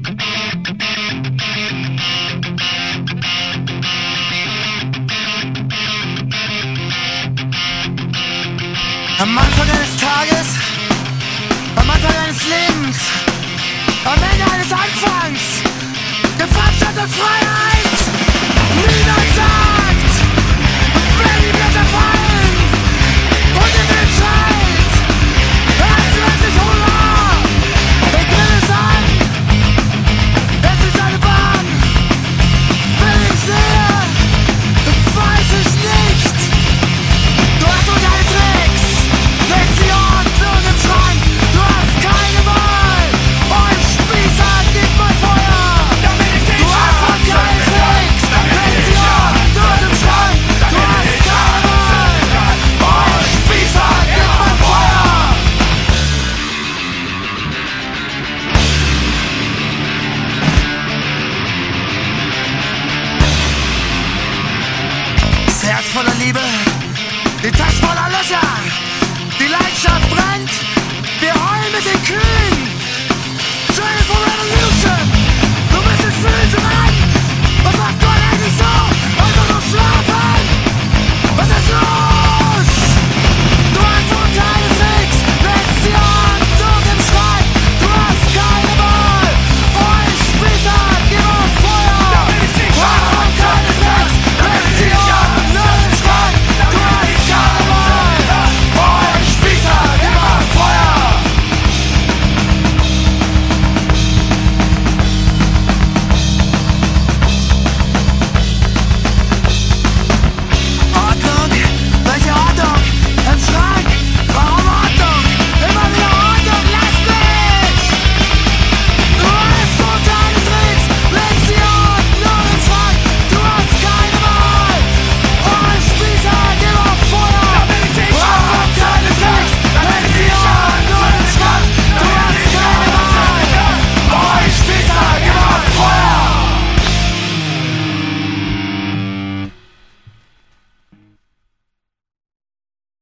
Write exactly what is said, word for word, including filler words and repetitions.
Am Anfang eines Tages, am Anfang eines Lebens, am Ende eines Anfangs, Gefahrstadt und Freiheit, niemand sagt, wenn die Blätter fallen und der Wind schreit, hast du endlich Hunger, der Grill ist an, es ist eine Bahn, wenn ich sehe, weiß ich nicht, du hast nur deine Tricks. Lektion, Blut im Schrank, du hast keine Wahl. Und Spießer, gib mal Feuer. Du hast von keinen Tricks. Lektion, Blut im Schrank, du hast keine Wahl. Und Spießer, gib mal Feuer. Das Herz voller Liebe, die Tasche voller Löcher. Die Leidenschaft brennt, wir heulen mit den Kühen.